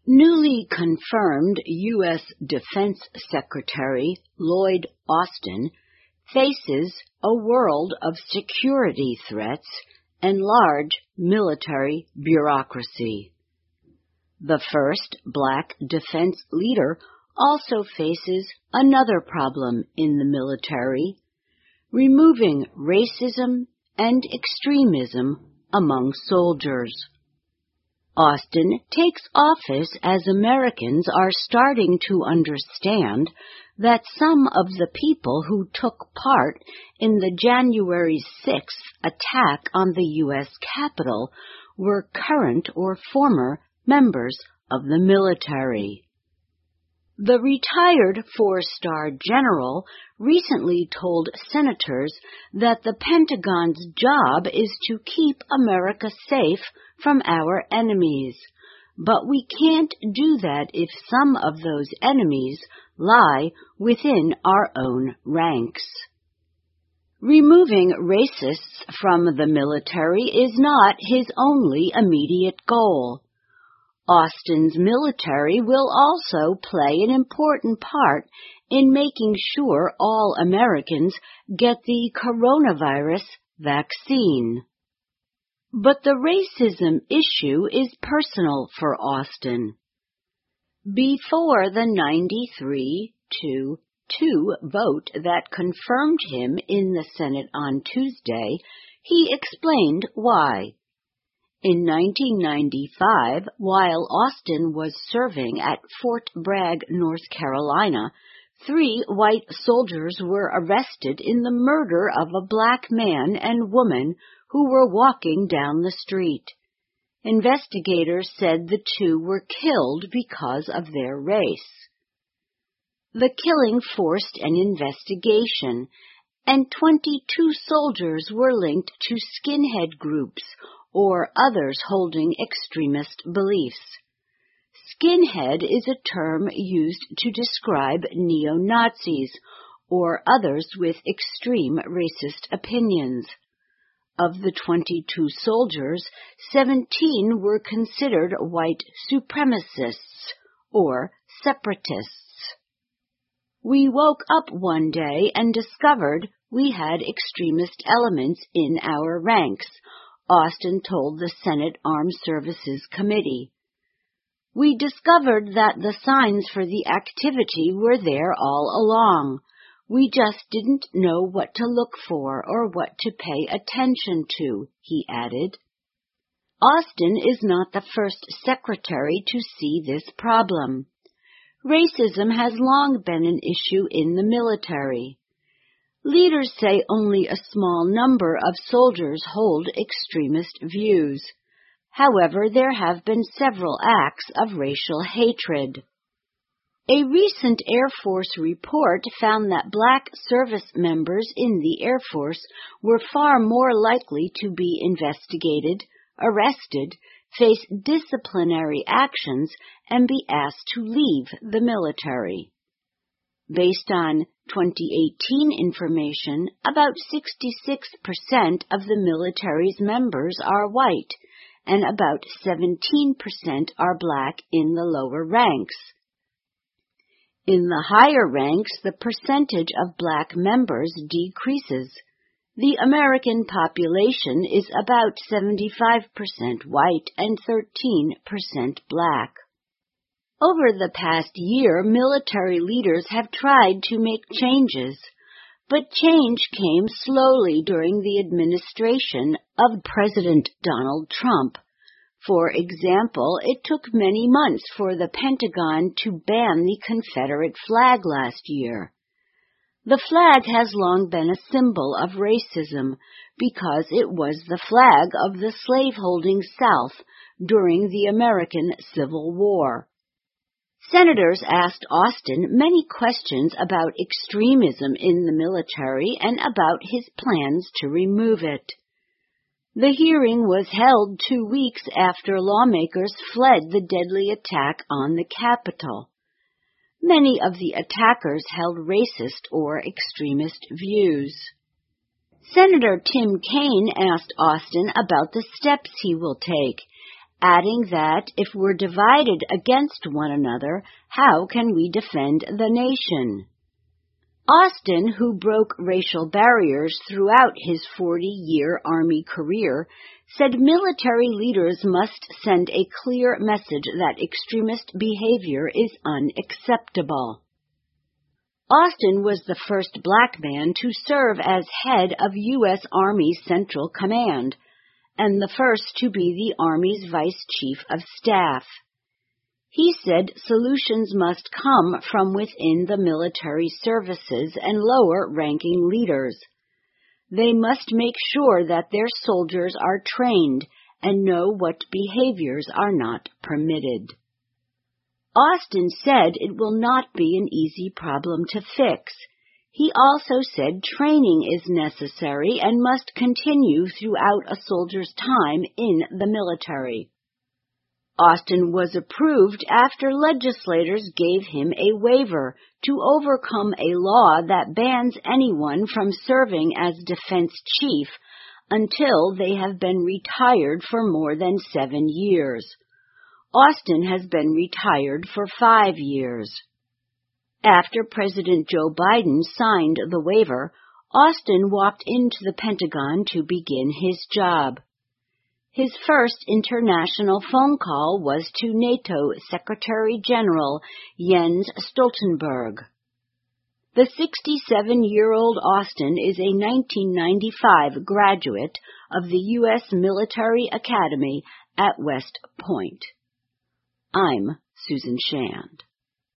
Newly confirmed U.S. Defense Secretary Lloyd Austin faces a world of security threats and large military bureaucracy. The first black defense leader also faces another problem in the military: removing racism and extremism among soldiers. Austin takes office as Americans are starting to understand that some of the people who took part in the January 6th attack on the U.S. Capitol were current or former members of the military. The retired four-star general recently told senators that the Pentagon's job is to keep America safe from our enemies, but we can't do that if some of those enemies lie within our own ranks. Removing racists from the military is not his only immediate goal. Austin's military will also play an important part in making sure all Americans get the coronavirus vaccine. But the racism issue is personal for Austin. Before the 93-2 vote that confirmed him in the Senate on Tuesday, he explained why. In 1995, while Austin was serving at Fort Bragg, North Carolina, 3 white soldiers were arrested in the murder of a black man and woman who were walking down the street. Investigators said the 2 were killed because of their race. The killing forced an investigation, and 22 soldiers were linked to skinhead groups or others holding extremist beliefs. Skinhead is a term used to describe neo-Nazis or others with extreme racist opinions. Of the 22 soldiers, 17 were considered white supremacists or separatists. We woke up one day and discovered we had extremist elements in our ranks, Austin told the Senate Armed Services Committee. We discovered that the signs for the activity were there all along. We just didn't know what to look for or what to pay attention to, he added. Austin is not the first secretary to see this problem. Racism has long been an issue in the military. Leaders say only a small number of soldiers hold extremist views. However, there have been several acts of racial hatred. A recent Air Force report found that black service members in the Air Force were far more likely to be investigated, arrested, face disciplinary actions, and be asked to leave the military. Based on 2018 information, about 66% of the military's members are white, and about 17% are black in the lower ranks. In the higher ranks, the percentage of black members decreases. The American population is about 75% white and 13% black. Over the past year, military leaders have tried to make changes, but change came slowly during the administration of President Donald Trump. For example, it took many months for the Pentagon to ban the Confederate flag last year. The flag has long been a symbol of racism because it was the flag of the slaveholding South during the American Civil War. Senators asked Austin many questions about extremism in the military and about his plans to remove it. The hearing was held 2 weeks after lawmakers fled the deadly attack on the Capitol. Many of the attackers held racist or extremist views. Senator Tim Kaine asked Austin about the steps he will take adding that if we're divided against one another, how can we defend the nation? Austin, who broke racial barriers throughout his 40-year Army career, said military leaders must send a clear message that extremist behavior is unacceptable. Austin was the first black man to serve as head of U.S. Army Central Command, and the first to be the Army's Vice Chief of Staff. He said solutions must come from within the military services and lower-ranking leaders. They must make sure that their soldiers are trained and know what behaviors are not permitted. Austin said it will not be an easy problem to fix. He also said training is necessary and must continue throughout a soldier's time in the military. Austin was approved after legislators gave him a waiver to overcome a law that bans anyone from serving as defense chief until they have been retired for more than 7 years. Austin has been retired for 5 years. After President Joe Biden signed the waiver, Austin walked into the Pentagon to begin his job. His first international phone call was to NATO Secretary General Jens Stoltenberg. The 67-year-old Austin is a 1995 graduate of the U.S. Military Academy at West Point. I'm Susan Shand.